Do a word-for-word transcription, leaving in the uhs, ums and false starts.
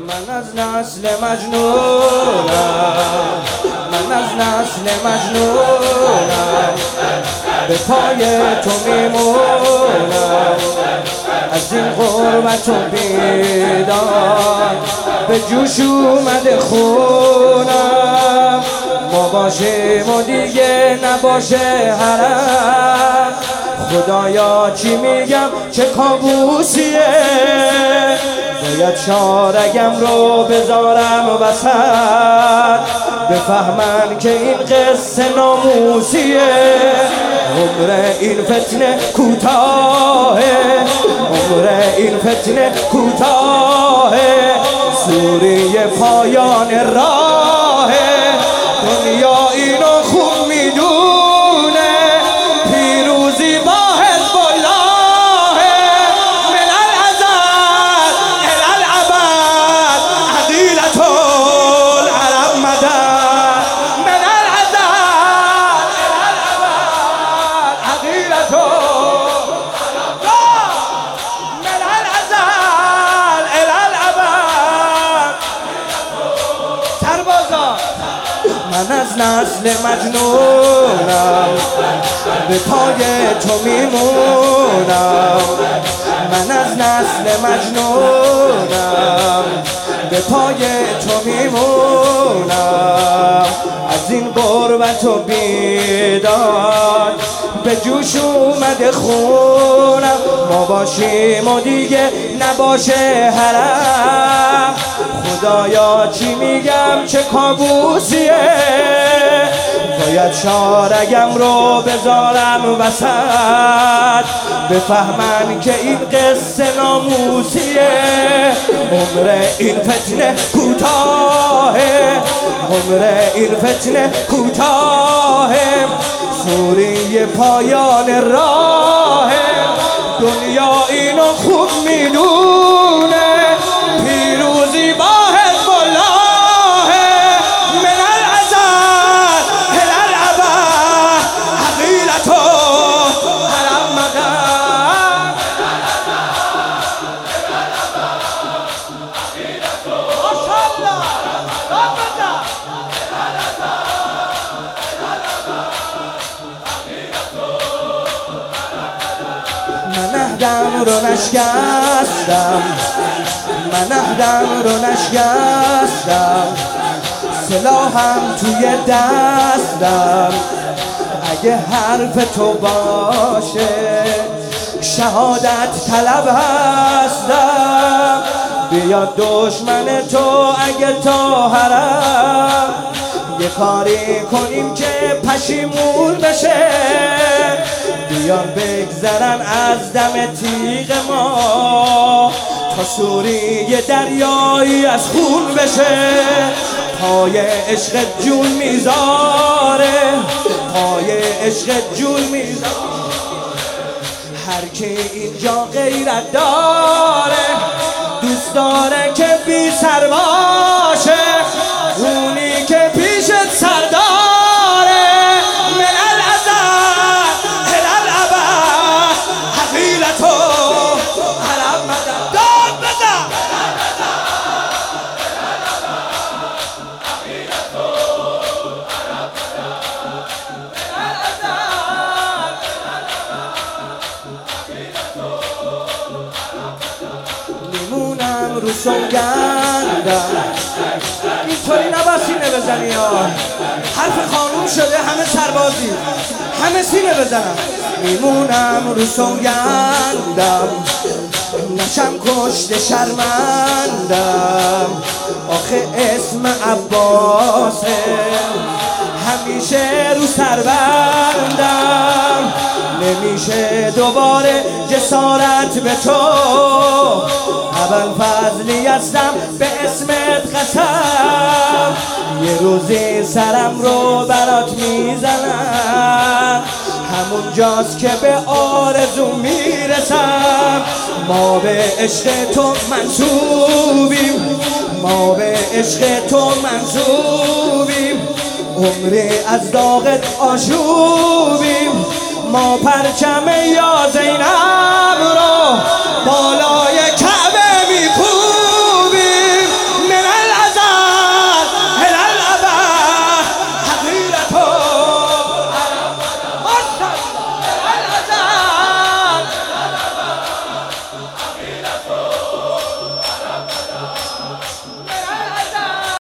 من از نسل مجنونم، من از نسل مجنونم، به پای تو میمونم، از این غربت و بیدار به جوش اومده خونم. ما باشیم و دیگه نباشه حرم، خدایا چی میگم چه کابوسیه، باید شارگم رو بذارم وسط، بفهمن که این قصه ناموسیه. عمر این فتنه کوتاهه، عمر این فتنه کوتاهه، سوریه پایان راهه، دنیا اینو خوب میدونه، پیروزی با حزب الله، من الازل الی الابد عقیدة العرب مدد، من الازل الی الابد عقیدة من الازل الی الابد. سربازان من از نسل مجنونم، به پای تو میمونم، من از نسل مجنونم، به پای تو میمونم، از این غربت و بیداد به جوش اومده خونم. ما باشیم و دیگه نباشه حرم، خدایا چی میگم چه کابوسیه، باید شارگم رو بذارم وسط، بفهمن که این قصه ناموسیه. عمر این فتنه کوتاهه، عمر این فتنه کوتاهه، سوریه پایان راهه، دنیا اینو خوب میدونه، پیروزی با حزب الله، من الازل الی الابد عقیدة العرب مدد. ماشاءالله من اهدم رو نشکستم، من اهدم رو نشکستم، سلاحم توی دستم، اگه حرف تو باشه شهادت طلب هستم، بیاد دشمن تو اگه تا حرم، یه کاری کنیم که پشیمون بشه، بیان بگذرن از دم تیغ ما، تا سوریه دریایی از خون بشه، پای عشق جون میذاره، پای عشق جون میذاره، هر کی اینجا غیرت داره، دوست داره که بی سر باشه، اونی که پیشت سرداره، من الازل الی الابد عقیدة العرب مدد. داد بزن میمونم رو سوگندم، اینطوری نباید سینه بزنی ها، حرف خانوم شده همه سربازی، همه سینه بزنم. میمونم رو سوگندم، نشم کشته شرمندم، آخه اسم عباسه همیشه رو سربندم، نمیشه دوباره جسارت به تو، اول فضلی هستم به اسمت قسم، یه روزی سرم رو برات میزنم، همون جاست که به آرزو میرسم. ما به عشق تو منصوبیم، ما به عشق تو منصوبیم، عمری از داغت آشوبیم، ما پرچم یا زینب رو بالای کعبه میکوبیم، وفا